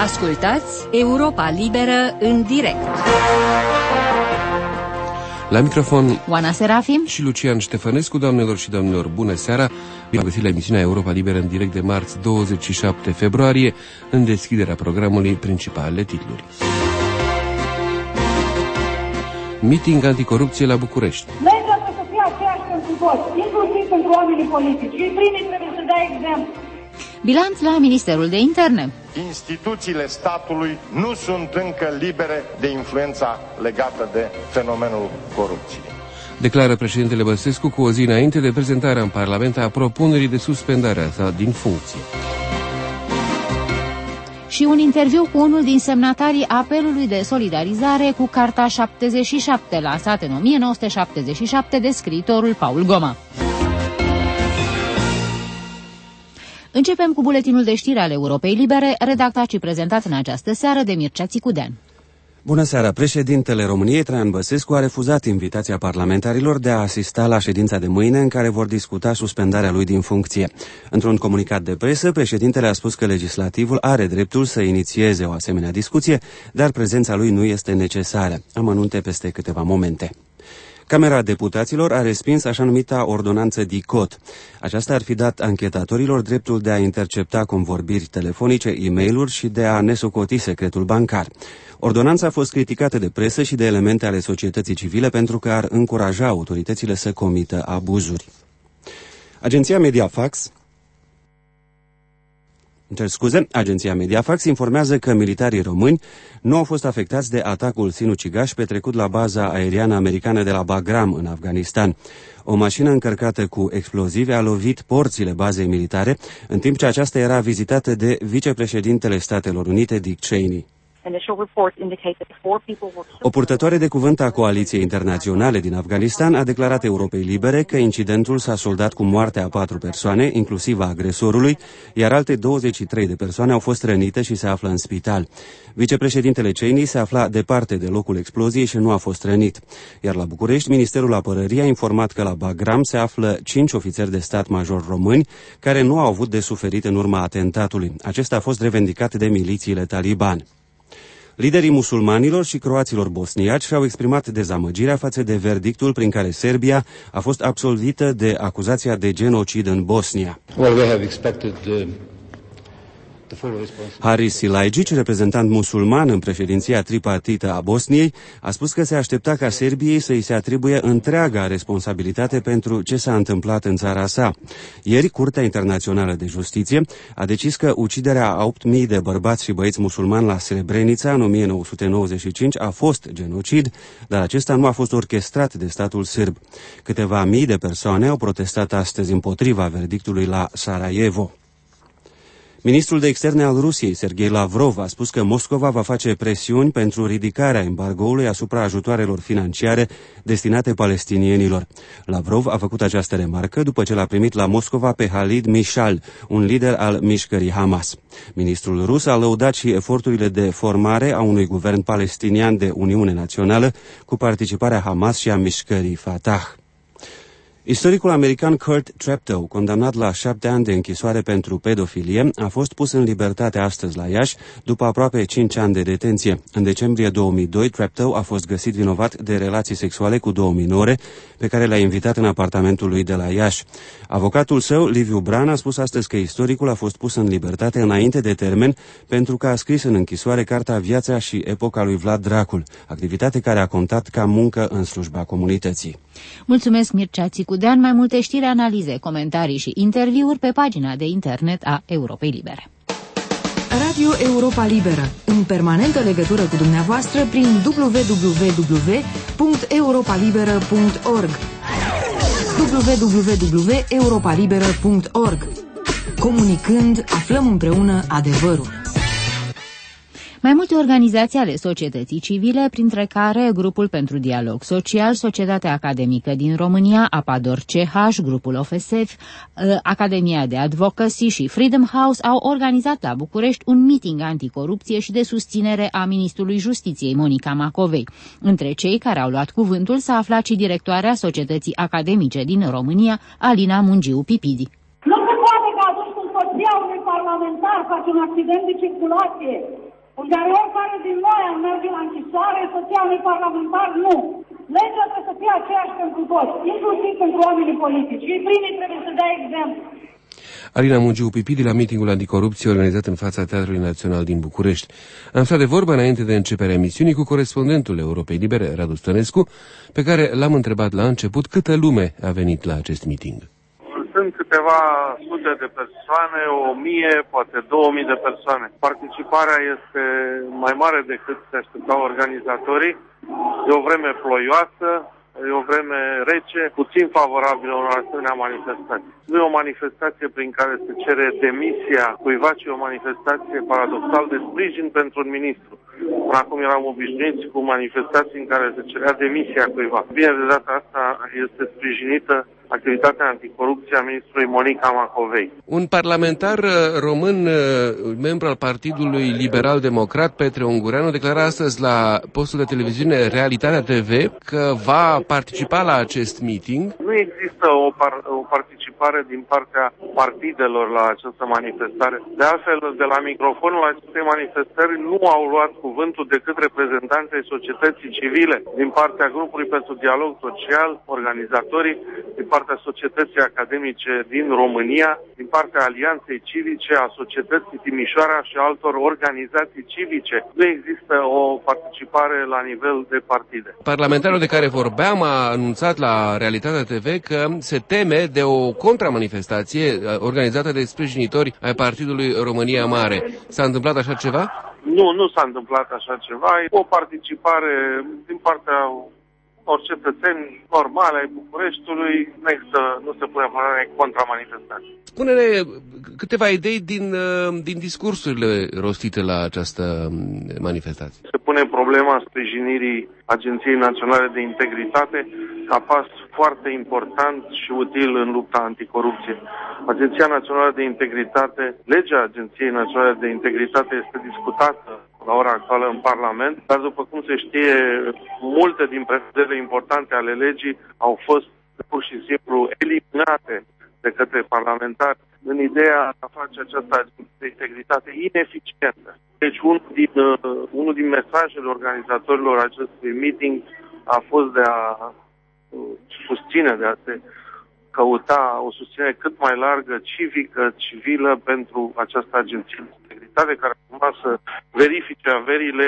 Ascultați Europa Liberă în direct. La microfon Oana Serafim și Lucian Ștefănescu. Doamnelor și domnilor, bună seara! Bine găsit la emisiunea Europa Liberă în direct de marți 27 februarie, în deschiderea programului principalele titluri. Meeting anticorupție la București. Legea trebuie să fie aceeași pentru toți, inclusiv pentru oamenii politici. Și primii trebuie să dea exemplu. Bilanț la Ministerul de Interne. Instituțiile statului nu sunt încă libere de influența legată de fenomenul corupției. Declară președintele Băsescu cu o zi înainte de prezentarea în Parlament a propunerii de suspendare a sa din funcție. Și un interviu cu unul din semnatarii apelului de solidarizare cu Carta 77, lansat în 1977 de scriitorul Paul Goma. Începem cu buletinul de știri al Europei Libere, redactat și prezentat în această seară de Mircea Țicudean. Bună seara! Președintele României, Traian Băsescu, a refuzat invitația parlamentarilor de a asista la ședința de mâine în care vor discuta suspendarea lui din funcție. Într-un comunicat de presă, președintele a spus că legislativul are dreptul să inițieze o asemenea discuție, dar prezența lui nu este necesară. Amănunte peste câteva momente. Camera Deputaților a respins așa numita ordonanță DICOT. Aceasta ar fi dat anchetatorilor dreptul de a intercepta convorbiri telefonice, e-mail-uri și de a nesocoti secretul bancar. Ordonanța a fost criticată de presă și de elemente ale societății civile pentru că ar încuraja autoritățile să comită abuzuri. Agenția Mediafax informează că militarii români nu au fost afectați de atacul sinucigaș petrecut la baza aeriană americană de la Bagram, în Afganistan. O mașină încărcată cu explozive a lovit porțile bazei militare, în timp ce aceasta era vizitată de vicepreședintele Statelor Unite, Dick Cheney. O purtătoare de cuvânt a Coaliției Internaționale din Afganistan a declarat Europei Libere că incidentul s-a soldat cu moartea a 4 persoane, inclusiv a agresorului, iar alte 23 de persoane au fost rănite și se află în spital. Vicepreședintele Cheney se afla departe de locul exploziei și nu a fost rănit. Iar la București, Ministerul Apărării a informat că la Bagram se află 5 ofițeri de stat major români care nu au avut de suferit în urma atentatului. Acesta a fost revendicat de milițiile Taliban. Liderii musulmanilor și croaților bosniaci și-au exprimat dezamăgirea față de verdictul prin care Serbia a fost absolvită de acuzația de genocid în Bosnia. Haris Silajdzic, reprezentant musulman în președinția tripartită a Bosniei, a spus că se aștepta ca Serbiei să îi se atribuie întreaga responsabilitate pentru ce s-a întâmplat în țara sa. Ieri, Curtea Internațională de Justiție a decis că uciderea a 8.000 de bărbați și băieți musulmani la Srebrenica în 1995 a fost genocid, dar acesta nu a fost orchestrat de statul sârb. Câteva mii de persoane au protestat astăzi împotriva verdictului la Sarajevo. Ministrul de Externe al Rusiei, Sergei Lavrov, a spus că Moscova va face presiuni pentru ridicarea embargoului asupra ajutoarelor financiare destinate palestinienilor. Lavrov a făcut această remarcă după ce l-a primit la Moscova pe Khalid Mishal, un lider al mișcării Hamas. Ministrul rus a lăudat și eforturile de formare a unui guvern palestinian de Uniune Națională cu participarea Hamas și a mișcării Fatah. Istoricul american Kurt Treptow, condamnat la 7 ani de închisoare pentru pedofilie, a fost pus în libertate astăzi la Iași, după aproape 5 ani de detenție. În decembrie 2002, Treptow a fost găsit vinovat de relații sexuale cu 2 minore, pe care le-a invitat în apartamentul lui de la Iași. Avocatul său, Liviu Bran, a spus astăzi că istoricul a fost pus în libertate înainte de termen pentru că a scris în închisoare cartea Viața și epoca lui Vlad Dracul, activitate care a contat ca muncă în slujba comunității. Mulțumesc, Mircea Țicudean. Mai multe știri, analize, comentarii și interviuri pe pagina de internet a Europei Libere. Radio Europa Liberă, în permanentă legătură cu dumneavoastră prin www.europalibera.org www.europalibera.org. Comunicând, aflăm împreună adevărul. Mai multe organizații ale societății civile, printre care Grupul pentru Dialog Social, Societatea Academică din România, Apador CH, Grupul OFSF, Academia de Advocacy și Freedom House, au organizat la București un meeting anticorupție și de susținere a Ministrului Justiției, Monica Macovei. Între cei care au luat cuvântul s-a aflat și directoarea Societății Academice din România, Alina Mungiu Pipidi. Nu se poate ca atunci când soția unui parlamentar face un accident de circulație în care oricare din noi am merge la închisoare, soția unui parlamentar, nu. Legea trebuie să fie aceeași pentru toți, inclusiv pentru oamenii politici. Ei primii trebuie să dea exemplu. Alina Mungiu-Pipidi la mitingul anticorupție organizat în fața Teatrului Național din București. Am stat de vorbă înainte de începerea emisiunii cu corespondentul Europei Libere, Radu Stănescu, pe care l-am întrebat la început câtă lume a venit la acest miting. Sunt câteva sute de persoane, 1000, poate 2000 de persoane. Participarea este mai mare decât se așteptau organizatorii. E o vreme ploioasă, e o vreme rece, puțin favorabilă unor asemenea manifestații. Nu e o manifestație prin care se cere demisia cuiva, ci o manifestație paradoxal de sprijin pentru un ministru. Până acum eram obișnuiți cu manifestații în care se cerea demisia cuiva. Bine, de data asta este sprijinită activitatea anticorupție a ministrului Monica Macovei. Un parlamentar român, membru al Partidului Liberal Democrat, Petre Ungureanu, declara astăzi la postul de televiziune Realitatea TV că va participa la acest meeting. Nu există o participare din partea partidelor la această manifestare. De altfel, de la microfonul acestei manifestări nu au luat cuvântul decât reprezentanții societății civile, din partea grupului pentru dialog social, organizatorii, din partea societății academice din România, din partea Alianței Civice, a societății Timișoara și altor organizații civice. Nu există o participare la nivel de partide. Parlamentarul de care vorbeam a anunțat la Realitatea TV că se teme de o contramanifestație organizată de sprijinitori ai Partidului România Mare. S-a întâmplat așa ceva? Nu s-a întâmplat așa ceva. E o participare din partea unor cetățeni normale ai Bucureștiului. Nu se pune probleme contra manifestației. Spune-ne câteva idei din discursurile rostite la această manifestație. Se pune problema sprijinirii Agenției Naționale de Integritate ca pas foarte important și util în lupta anticorupție. Agenția Națională de Integritate, legea Agenției Naționale de Integritate este discutată la ora actuală în Parlament, dar după cum se știe, multe din prevederile importante ale legii au fost pur și simplu eliminate de către parlamentari în ideea de a face această agenție de integritate ineficientă. Deci unul din mesajele organizatorilor acestui meeting a fost de a susține, de a se căuta o susținere cât mai largă, civică, civilă pentru această agenție de integritate care urma să verifice averile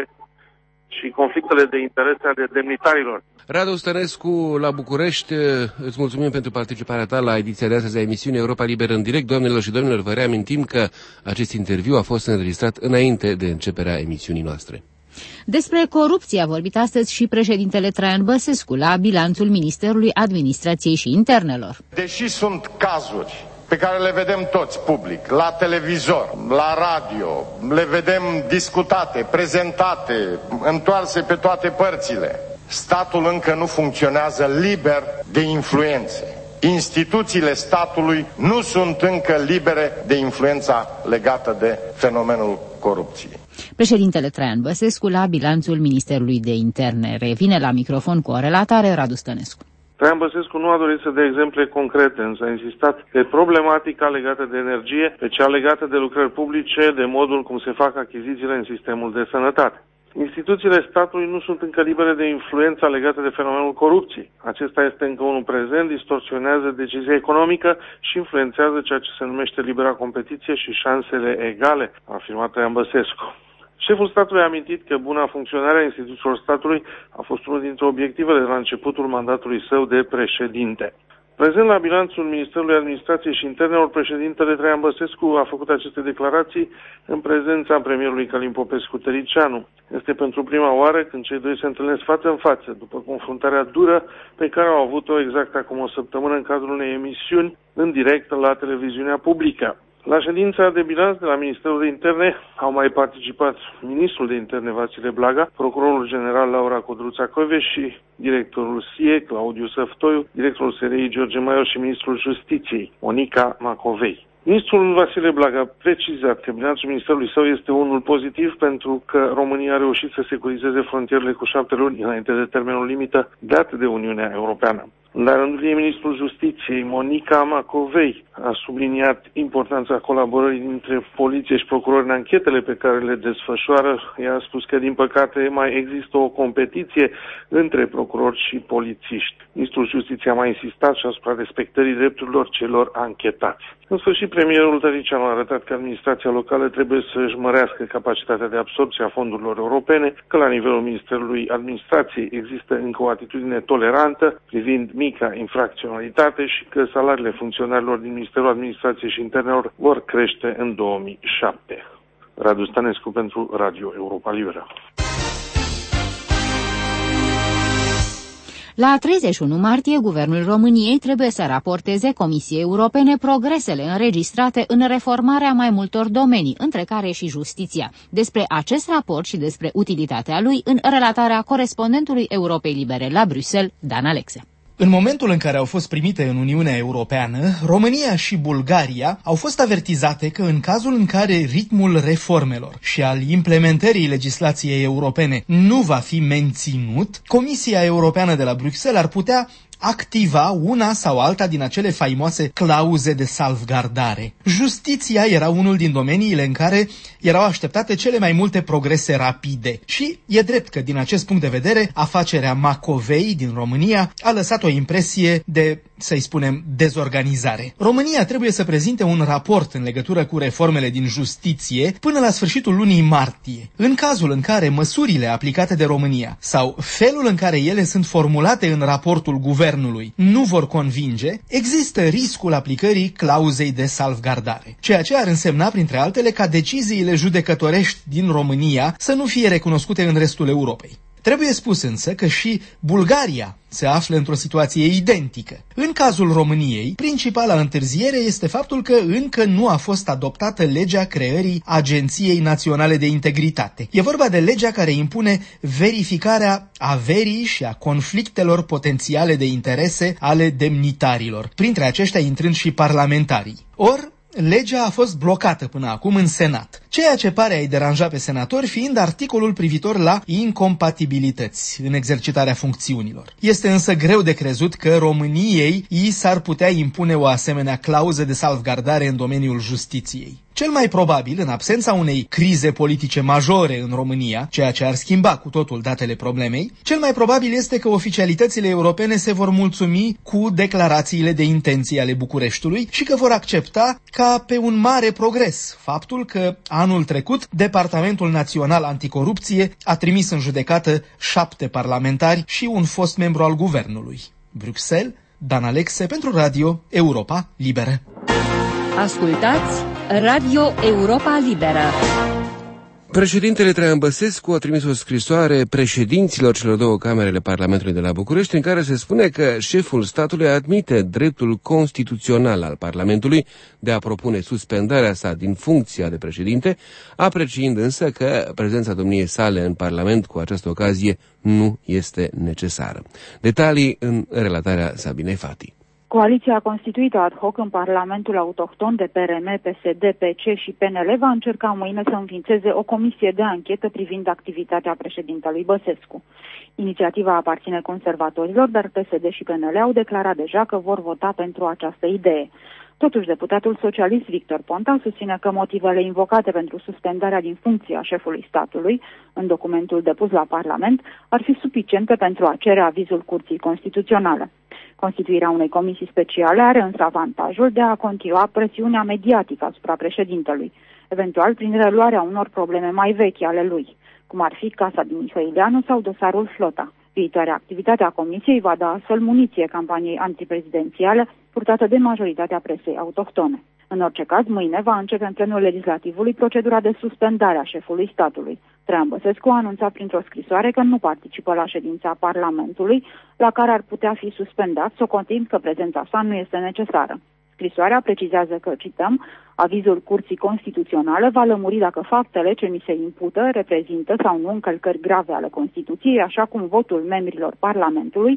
și conflictele de interese ale demnitarilor. Radu Stănescu la București, îți mulțumim pentru participarea ta la ediția de astăzi a emisiunii Europa Liberă în direct. Doamnelor și domnilor, vă reamintim că acest interviu a fost înregistrat înainte de începerea emisiunii noastre. Despre corupție a vorbit astăzi și președintele Traian Băsescu la bilanțul Ministerului Administrației și Internelor. Deși sunt cazuri pe care le vedem toți public, la televizor, la radio, le vedem discutate, prezentate, întoarse pe toate părțile, statul încă nu funcționează liber de influențe. Instituțiile statului nu sunt încă libere de influența legată de fenomenul corupției. Președintele Traian Băsescu la bilanțul Ministerului de Interne. Revine la microfon cu o relatare Radu Stănescu. Traian Băsescu nu a dorit să dea exemple concrete, însă a insistat pe problematica legată de energie, pe cea legată de lucrări publice, de modul cum se fac achizițiile în sistemul de sănătate. Instituțiile statului nu sunt încă libere de influența legată de fenomenul corupției. Acesta este încă unul prezent, distorsionează decizia economică și influențează ceea ce se numește libera competiție și șansele egale, a afirmat Traian Băsescu. Șeful statului a amintit că buna funcționare a instituțiilor statului a fost unul dintre obiectivele de la începutul mandatului său de președinte. Prezent la bilanțul Ministerului Administrației și Internelor, președintele Traian Băsescu a făcut aceste declarații în prezența premierului Călin Popescu-Tăricianu. Este pentru prima oară când cei doi se întâlnesc față în față, după confruntarea dură pe care au avut-o exact acum o săptămână în cadrul unei emisiuni în direct la televiziunea publică. La ședința de bilanț de la Ministerul de Interne au mai participat ministrul de Interne Vasile Blaga, procurorul general Laura Codruța-Coive și directorul SIE Claudiu Săftoiu, directorul SRI George Maior și ministrul Justiției Monica Macovei. Ministrul Vasile Blaga a precizat că bilanțul ministerului său este unul pozitiv pentru că România a reușit să securizeze frontierele cu 7 luni înainte de termenul limită dat de Uniunea Europeană. La rândul ei, ministrul Justiției, Monica Macovei, a subliniat importanța colaborării dintre poliție și procurori în anchetele pe care le desfășoară. Ea a spus că, din păcate, mai există o competiție între procurori și polițiști. Ministrul Justiției a mai insistat și asupra respectării drepturilor celor anchetați. În sfârșit, premierul Tăriceanu a arătat că administrația locală trebuie să-și mărească capacitatea de absorbție a fondurilor europene, că la nivelul Ministerului Administrației există încă o atitudine tolerantă privind mica infracționalitate și că salariile funcționarilor din Ministerul Administrației și Internelor vor crește în 2007. Radu Stănescu pentru Radio Europa Liberă. La 31 martie, Guvernul României trebuie să raporteze Comisiei Europene progresele înregistrate în reformarea mai multor domenii, între care și justiția. Despre acest raport și despre utilitatea lui în relatarea corespondentului Europei Libere la Bruxelles, Dan Alexe. În momentul în care au fost primite în Uniunea Europeană, România și Bulgaria au fost avertizate că în cazul în care ritmul reformelor și al implementării legislației europene nu va fi menținut, Comisia Europeană de la Bruxelles ar putea activa una sau alta din acele faimoase clauze de salvgardare. Justiția era unul din domeniile în care erau așteptate cele mai multe progrese rapide și e drept că din acest punct de vedere afacerea Macovei din România a lăsat o impresie de, să-i spunem, dezorganizare. România trebuie să prezinte un raport în legătură cu reformele din justiție până la sfârșitul lunii martie. În cazul în care măsurile aplicate de România sau felul în care ele sunt formulate în raportul guvernului nu vor convinge, există riscul aplicării clauzei de salvgardare, ceea ce ar însemna, printre altele, ca deciziile judecătorești din România să nu fie recunoscute în restul Europei. Trebuie spus însă că și Bulgaria se află într-o situație identică. În cazul României, principala întârziere este faptul că încă nu a fost adoptată legea creării Agenției Naționale de Integritate. E vorba de legea care impune verificarea averii și a conflictelor potențiale de interese ale demnitarilor, printre aceștia intrând și parlamentarii. Legea a fost blocată până acum în Senat, ceea ce pare a-i deranja pe senatori fiind articolul privitor la incompatibilități în exercitarea funcțiunilor. Este însă greu de crezut că României i s-ar putea impune o asemenea clauză de salvgardare în domeniul justiției. Cel mai probabil, în absența unei crize politice majore în România, ceea ce ar schimba cu totul datele problemei, cel mai probabil este că oficialitățile europene se vor mulțumi cu declarațiile de intenții ale Bucureștiului și că vor accepta ca pe un mare progres faptul că anul trecut Departamentul Național Anticorupție a trimis în judecată 7 parlamentari și un fost membru al guvernului. Bruxelles, Dan Alexe pentru Radio Europa Liberă. Ascultați Radio Europa Liberă. Președintele Traian Băsescu a trimis o scrisoare președinților celor două camere ale Parlamentului de la București, în care se spune că șeful statului admite dreptul constituțional al Parlamentului de a propune suspendarea sa din funcția de președinte, apreciind însă că prezența domniei sale în Parlament cu această ocazie nu este necesară. Detalii în relatarea Sabinei Fati. Coaliția constituită ad hoc în Parlamentul Autohton de PRM, PSD, PC și PNL va încerca mâine să înființeze o comisie de anchetă privind activitatea președintelui Băsescu. Inițiativa aparține conservatorilor, dar PSD și PNL au declarat deja că vor vota pentru această idee. Totuși, deputatul socialist Victor Ponta susține că motivele invocate pentru suspendarea din funcție a șefului statului, în documentul depus la Parlament, ar fi suficiente pentru a cere avizul Curții Constituționale. Constituirea unei comisii speciale are însă avantajul de a continua presiunea mediatică asupra președintelui, eventual prin reluarea unor probleme mai vechi ale lui, cum ar fi Casa din Mihăileanu sau dosarul Flota. Viitoarea activitate a comisiei va da astfel muniție campaniei antiprezidențiale purtată de majoritatea presei autohtone. În orice caz, mâine va începe în plenul legislativului procedura de suspendare a șefului statului. Traian Băsescu a anunțat printr-o scrisoare că nu participă la ședința Parlamentului, la care ar putea fi suspendat, socotind că prezența sa nu este necesară. Scrisoarea precizează că, cităm, avizul Curții Constituționale va lămuri dacă faptele ce mi se impută reprezintă sau nu încălcări grave ale Constituției, așa cum votul membrilor Parlamentului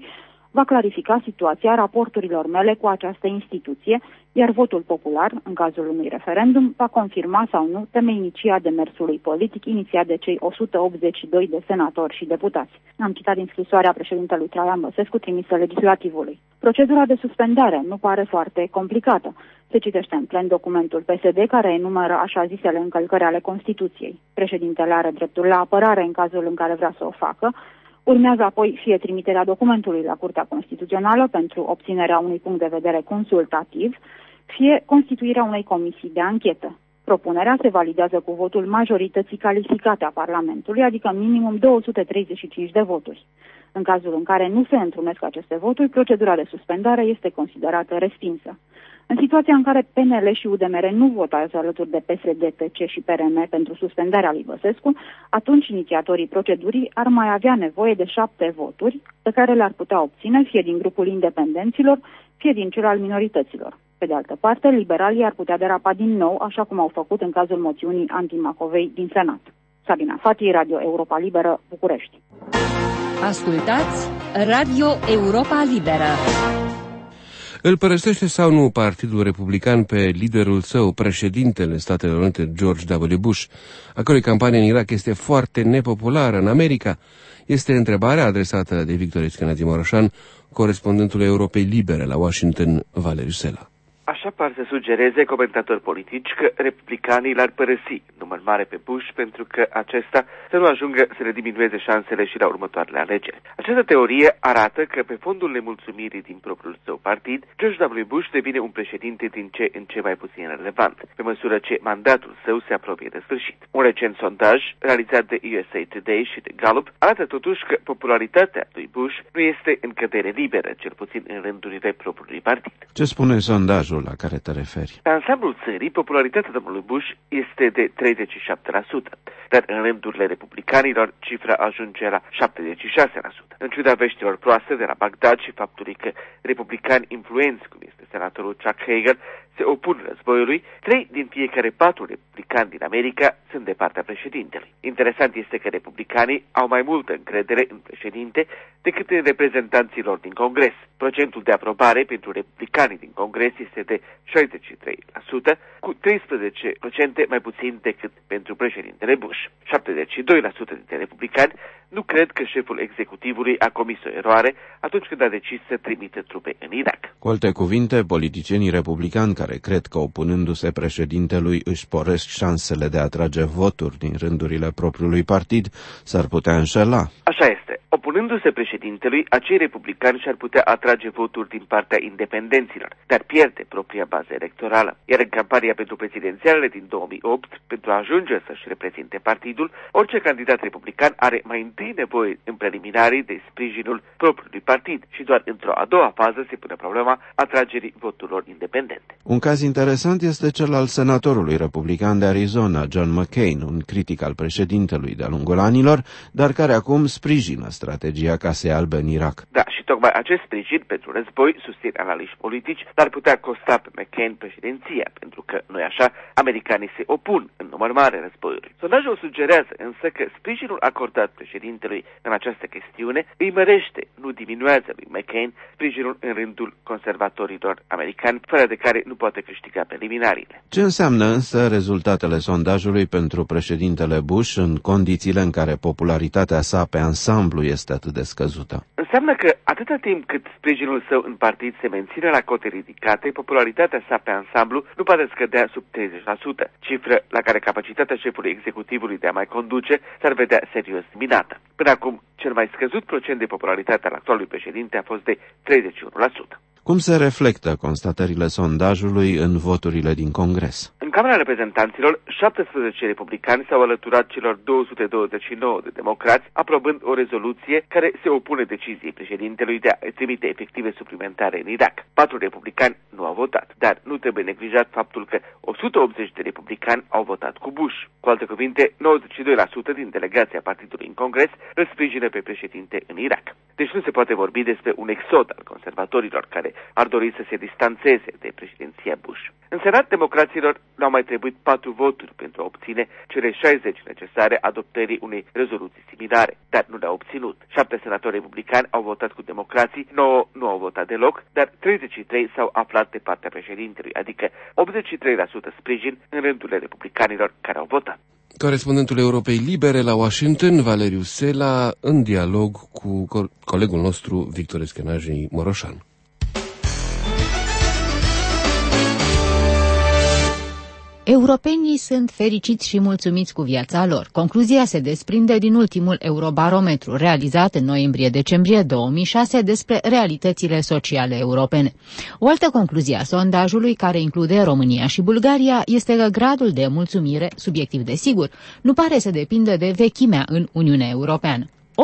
va clarifica situația raporturilor mele cu această instituție, iar votul popular, în cazul unui referendum, va confirma sau nu temeinicia demersului politic inițiat de cei 182 de senatori și deputați. Am citat din scrisoarea președintelui Traian Băsescu trimisă legislativului. Procedura de suspendare nu pare foarte complicată. Se citește în plen documentul PSD care enumeră așa zisele încălcări ale Constituției. Președintele are dreptul la apărare în cazul în care vrea să o facă. Urmează apoi fie trimiterea documentului la Curtea Constituțională pentru obținerea unui punct de vedere consultativ, fie constituirea unei comisii de anchetă. Propunerea se validează cu votul majorității calificate a Parlamentului, adică minimum 235 de voturi. În cazul în care nu se întrunesc aceste voturi, procedura de suspendare este considerată respinsă. În situația în care PNL și UDMR nu votează alături de PSD, PC și PRM pentru suspendarea lui Băsescu, atunci inițiatorii procedurii ar mai avea nevoie de 7 voturi pe care le-ar putea obține fie din grupul independenților, fie din cel al minorităților. Pe de altă parte, liberalii ar putea derapa din nou, așa cum au făcut în cazul moțiunii anti-Macovei din Senat. Sabina Fati, Radio Europa Liberă, București. Ascultați Radio Europa Liberă. Îl părăsește sau nu Partidul Republican pe liderul său, președintele Statelor Unite, George W. Bush, a cărui campanie în Irak este foarte nepopulară în America? Este întrebarea adresată de Victor Eskenazi-Moroșan, corespondentul Europei Libere la Washington, Valeriu Sela. Așa par să sugereze comentatori politici că republicanii l-ar părăsi număr mare pe Bush pentru că acesta să nu ajungă să le diminueze șansele și la următoarele alegeri. Această teorie arată că pe fondul nemulțumirii din propriul său partid, George W. Bush devine un președinte din ce în ce mai puțin relevant, pe măsură ce mandatul său se apropie de sfârșit. Un recent sondaj realizat de USA Today și de Gallup arată totuși că popularitatea lui Bush nu este în cădere liberă, cel puțin în rândurile propriului partid. Ce spune sondajul la care te referi? Pe ansamblul țării, popularitatea domnului Bush este de 37%, dar în rândurile republicanilor cifra ajunge la 76%. În ciuda veștilor proaste de la Bagdad și faptului că republicani influenți, cum este senatorul Chuck Hagel, se opun războiului, 3 din fiecare 4 republicani din America sunt de partea președintelui. Interesant este că republicanii au mai multă încredere în președinte decât în reprezentanții lor din Congres. Procentul de aprobare pentru republicanii din Congres este de 63%, cu 13% mai puțin decât pentru președintele Bush. 72% dintre republicani nu cred că șeful executivului a comis o eroare atunci când a decis să trimită trupe în Irak. Cu alte cuvinte, politicienii republicani care cred că opunându-se președintelui își sporesc șansele de a atrage voturi din rândurile propriului partid, s-ar putea înșela. Așa este. Opunându-se președintelui, acei republicani și-ar putea atrage voturi din partea independenților, dar pierde propria bază electorală. Iar în campania pentru prezidențialele din 2008, pentru a ajunge să-și reprezinte partidul, orice candidat republican are mai întâi nevoie în preliminarii de sprijinul propriului partid și doar într-o a doua fază se pune problema atragerii voturilor independente. Un caz interesant este cel al senatorului republican de Arizona, John McCain, un critic al președintelui de-a lungul anilor, dar care acum sprijină strategia Casei Albe în Irak. Da, și tocmai acest sprijin pentru război, susțin analiști politici, dar putea costa pe McCain președinția, pentru că, nu-i așa, americanii se opun în număr mare războiului. Sondajul sugerează însă că sprijinul acordat președintelui în această chestiune îi mărește, nu diminuează lui McCain sprijinul în rândul conservatorilor americani, fără de care nu poate câștiga preliminariile. Ce înseamnă însă rezultatele sondajului pentru președintele Bush în condițiile în care popularitatea sa pe ansamblu este atât de scăzută? Înseamnă că atâta timp cât sprijinul său în partid se menține la cote ridicate, popularitatea sa pe ansamblu nu poate scădea sub 30%, cifră la care capacitatea șefului executivului de a mai conduce s-ar vedea serios minată. Până acum, cel mai scăzut procent de popularitate al actualului președinte a fost de 31%. Cum se reflectă constatările sondajului în voturile din Congres? În Camera Reprezentanților, 17 republicani s-au alăturat celor 229 de democrați, aprobând o rezoluție care se opune deciziei președintelui de a trimite efective suplimentare în Irak. 4 republicani nu au votat, dar nu trebuie neglijat faptul că 180 de republicani au votat cu Bush. Cu alte cuvinte, 92% din delegația partidului în Congres îl sprijină pe președinte în Irak. Deci nu se poate vorbi despre un exod al conservatorilor care ar dori să se distanțeze de președinția Bush. În Senat, democraților n-au mai trebuit 4 voturi pentru a obține cele 60 necesare adoptării unei rezoluții similare, dar nu le-au obținut. 7 senatori republicani au votat cu democrații, 9 nu au votat deloc, dar 33 s-au aflat de partea președintelui, adică 83% sprijin în rândurile republicanilor care au votat. Corespondentul Europei Libere la Washington, Valeriu Sela, în dialog cu colegul nostru, Victor Eschenaji Moroșan. Europenii sunt fericiți și mulțumiți cu viața lor. Concluzia se desprinde din ultimul Eurobarometru, realizat în noiembrie-decembrie 2006 despre realitățile sociale europene. O altă concluzie a sondajului, care include România și Bulgaria, este că gradul de mulțumire, subiectiv desigur, nu pare să depindă de vechimea în Uniunea Europeană.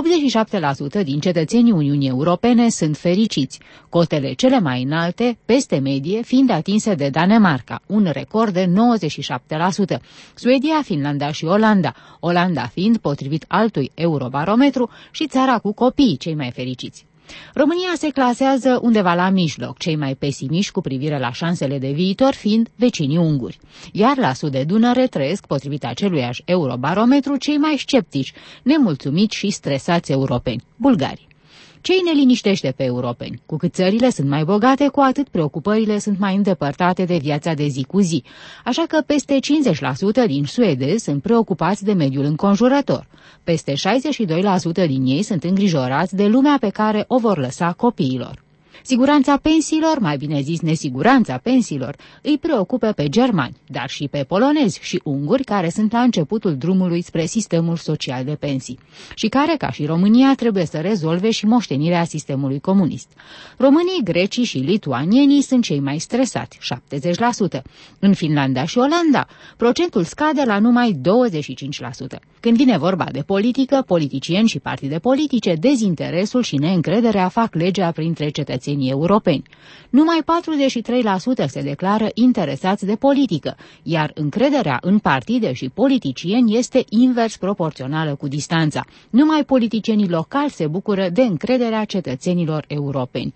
87% din cetățenii Uniunii Europene sunt fericiți, cotele cele mai înalte, peste medie, fiind atinse de Danemarca, un record de 97%, Suedia, Finlanda și Olanda fiind, potrivit altui Eurobarometru, și țara cu copiii cei mai fericiți. România se clasează undeva la mijloc, cei mai pesimiști cu privire la șansele de viitor fiind vecinii unguri. Iar la sud de Dunăre trăiesc, potrivit aceluiași Eurobarometru, cei mai sceptici, nemulțumiți și stresați europeni, bulgarii. Ce îi neliniștește pe europeni? Cu cât țările sunt mai bogate, cu atât preocupările sunt mai îndepărtate de viața de zi cu zi. Așa că peste 50% din suedezi sunt preocupați de mediul înconjurător. Peste 62% din ei sunt îngrijorați de lumea pe care o vor lăsa copiilor. Siguranța pensiilor, mai bine zis nesiguranța pensiilor, îi preocupă pe germani, dar și pe polonezi și unguri care sunt la începutul drumului spre sistemul social de pensii și care, ca și România, trebuie să rezolve și moștenirea sistemului comunist. Românii, grecii și lituanienii sunt cei mai stresați, 70%. În Finlanda și Olanda, procentul scade la numai 25%. Când vine vorba de politică, politicieni și partide politice, dezinteresul și neîncrederea fac legea printre cetățenii europeni. Numai 43% se declară interesați de politică, iar încrederea în partide și politicieni este invers proporțională cu distanța. Numai politicienii locali se bucură de încrederea cetățenilor europeni.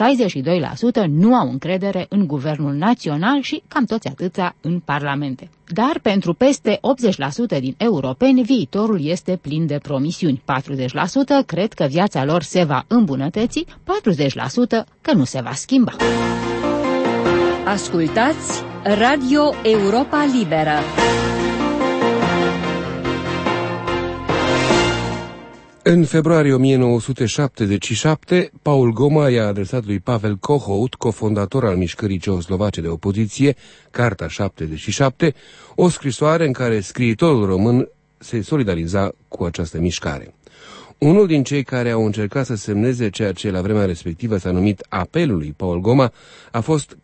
62% nu au încredere în guvernul național și cam toți atâția în parlamente. Dar pentru peste 80% din europeni, viitorul este plin de promisiuni. 40% cred că viața lor se va îmbunătăți, 40% că nu se va schimba. Ascultați Radio Europa Liberă. În februarie 1977, Paul Goma i-a adresat lui Pavel Kohout, cofondator al mișcării ceoslovace de opoziție, Carta 77, o scrisoare în care scriitorul român se solidariza cu această mișcare. Unul din cei care au încercat să semneze ceea ce la vremea respectivă s-a numit apelul lui Paul Goma a fost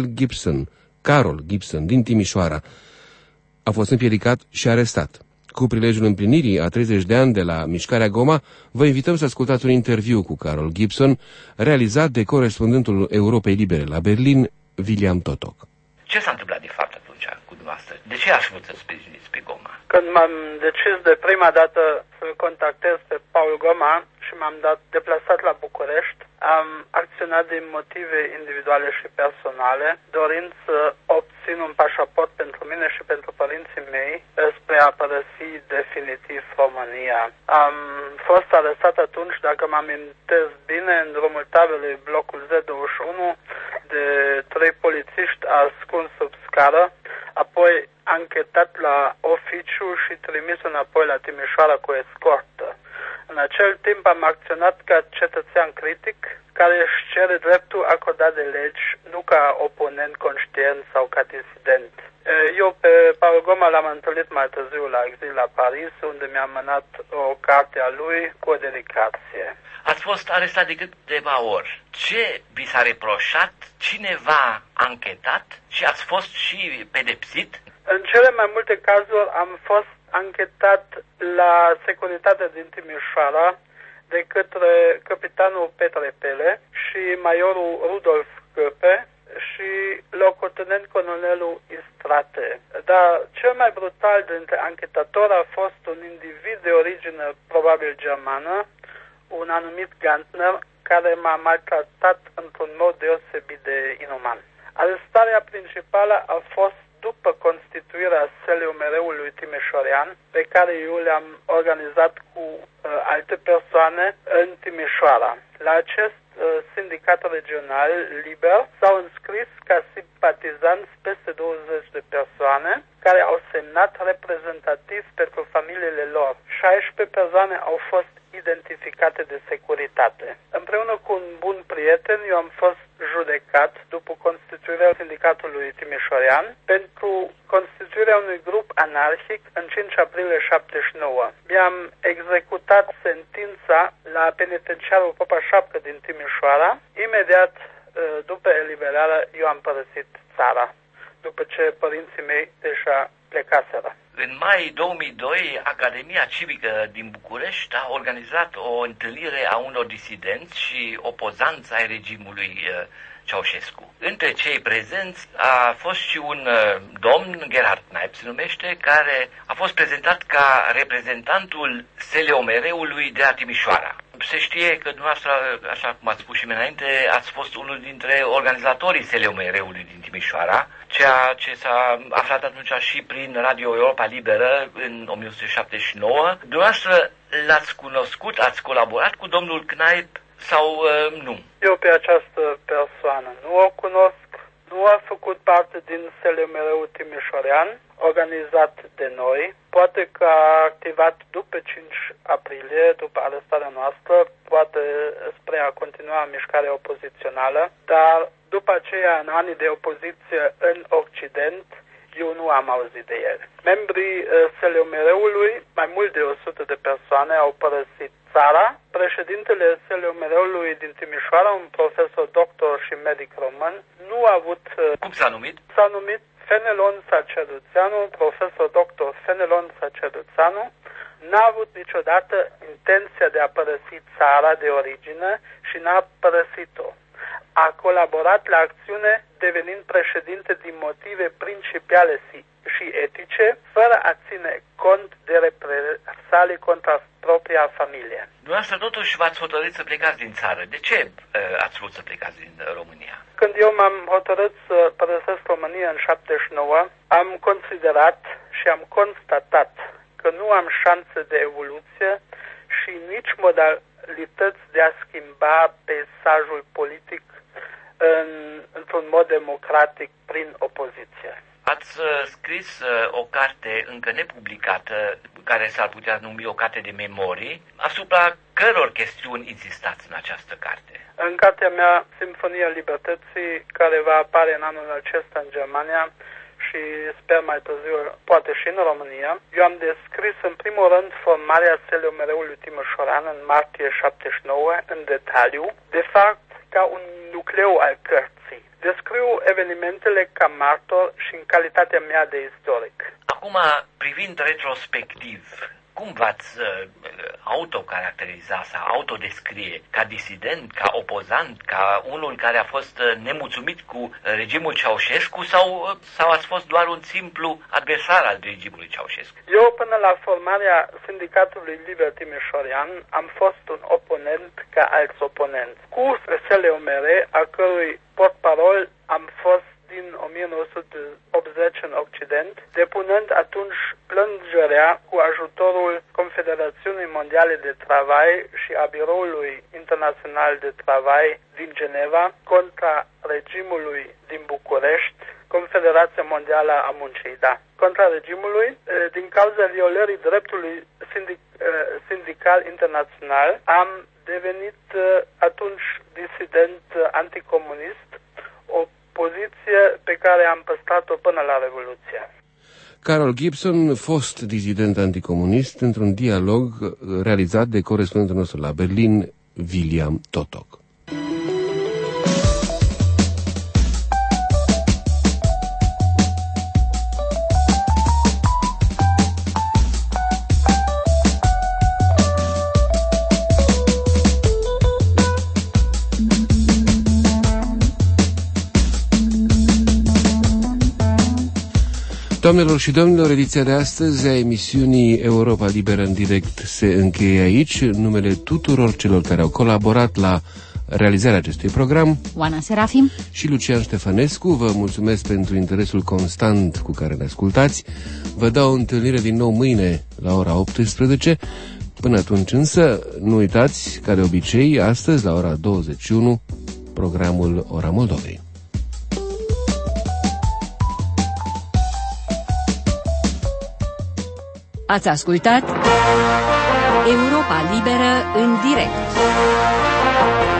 Carol Gibson din Timișoara. A fost împiedicat și arestat. Cu prilejul împlinirii a 30 de ani de la mișcarea Goma, vă invităm să ascultați un interviu cu Carol Gibson, realizat de corespondentul Europei Libere la Berlin, William Totok. Ce s-a întâmplat de fapt atunci cu dumneavoastră? De ce ați vrut să sprijiniți pe Goma? Când m-am decis de prima dată să-l contactez pe Paul Goma și m-am deplasat la București, am acționat din motive individuale și personale, dorind să obțin un pașaport pentru mine și pentru părinții mei spre a părăsi definitiv România. Am fost arestat atunci, dacă mă amintesc bine, în drumul tabelei blocul Z21 de 3 polițiști ascuns sub scară, apoi anchetat la oficiu și trimis înapoi la Timișoara cu escortă. În acel timp am acționat ca cetățean critic care își cere dreptul acordat de legi, nu ca oponent conștient sau ca disident. Eu pe Paul Goma l-am întâlnit mai târziu la exil la Paris, unde mi-a mânat o carte a lui cu o dedicație. Ați fost arestat de câteva ori. Ce vi s-a reproșat? Cine v-a anchetat? Și ați fost și pedepsit? În cele mai multe cazuri am fost anchetat la securitatea din Timișoara de către capitanul Petre Pele și majorul Rudolf Köpe și locotenent colonelul Istrate. Dar cel mai brutal dintre anchetatori a fost un individ de origine probabil germană, un anumit Gantner care m-a maltratat într-un mod deosebit de inuman. Arestarea principală a fost după constituirea SLUMR-ului Timișorean, pe care eu le-am organizat cu alte persoane în Timișoara. La acest sindicat regional liber s-au înscris ca simpatizanți peste 20 de persoane care au semnat reprezentativ pentru familiile lor. 16 persoane au fost identificate de securitate. Împreună cu un bun prieten, eu am fost judecat după constituirea sindicatului Timișorean pentru constituirea unui grup anarhic în 5 aprilie 79. Mi-am executat sentința la penitenciarul Popa Șapcă din Timișoara. Imediat după eliberare, eu am părăsit țara, după ce părinții mei deja plecaseră. În mai 2002, Academia Civică din București a organizat o întâlnire a unor disidenți și opozanți ai regimului Ceaușescu. Între cei prezenți a fost și un domn, Gerhard Kneip se numește, care a fost prezentat ca reprezentantul SLUMR-ului de la Timișoara. Se știe că dumneavoastră, așa cum ați spus și înainte, ați fost unul dintre organizatorii SLUMR-ului din Timișoara, ceea ce s-a aflat atunci și prin Radio Europa Liberă în 1979. Dumneavoastră l-ați cunoscut, ați colaborat cu domnul Kneip sau nu? Eu pe această persoană nu o cunosc, nu a făcut parte din SLUMR-ul Timișorean, organizat de noi. Poate că a activat după 5 aprilie, după arestarea noastră, poate spre a continua mișcarea opozițională, dar după aceea, în anii de opoziție în Occident, eu nu am auzit de el. Membrii SLUMR-ului, mai mult de 100 de persoane, au părăsit țara. Președintele SLUMR-ului din Timișoara, un profesor doctor și medic român, nu a avut... Cum s-a numit? S-a numit Fenelon Sacerduțeanu, profesor doctor Fenelon Sacerduțeanu. N-a avut niciodată intenția de a părăsi țara de origine și n-a părăsit-o. A colaborat la acțiune devenind președinte din motive principiale și etice, fără a ține cont de represalii contra propria familie. Dumneavoastră totuși v-ați hotărât să plecați din țară. De ce ați vrut să plecați din România? Când eu m-am hotărât să părăsesc România în 79, am considerat și am constatat că nu am șanse de evoluție și nici modalități de a schimba peisajul politic într-un mod democratic prin opoziție. Ați scris o carte încă nepublicată, care s-ar putea numi o carte de memorii, asupra căror chestiuni insistați în această carte? În cartea mea, Simfonia Libertății, care va apare în anul acesta în Germania și sper mai târziu, poate și în România, eu am descris în primul rând formarea SLUMR-ului Timișorean în martie 79 în detaliu, de fapt ca un nucleu al cărții. Descriu evenimentele ca martor și în calitatea mea de istoric. Acum, privind retrospectiv, cum v-ați autocaracteriza sau autodescrie? Ca disident, ca opozant, ca unul care a fost nemulțumit cu regimul Ceaușescu sau ați fost doar un simplu adversar al regimului Ceaușescu? Eu, până la formarea Sindicatului Liber Timișorean, am fost un oponent ca alți oponenți. Cu SLUMR, a cărui portparol am fost din 1980 în Occident, depunând atunci plângerea cu ajutorul Confederațiunii Mondiale de Travail și a Biroului Internațional de Travail din Geneva contra regimului din București, Confederația Mondială a Muncii, contra regimului, din cauza violării dreptului sindical internațional, am devenit atunci disident anticomunist, o poziție pe care am păstrat-o până la Revoluție. Carol Gibson, fost dizident anticomunist, într-un dialog realizat de corespondentul nostru la Berlin, William Totok. Doamnelor și domnilor, ediția de astăzi a emisiunii Europa Liberă în direct se încheie aici. În numele tuturor celor care au colaborat la realizarea acestui program, Oana Serafim și Lucian Ștefănescu, vă mulțumesc pentru interesul constant cu care ne ascultați. Vă dau o întâlnire din nou mâine la ora 18. Până atunci însă, nu uitați, ca de obicei, astăzi la ora 21, programul Ora Moldovei. Ați ascultat Europa Liberă în direct.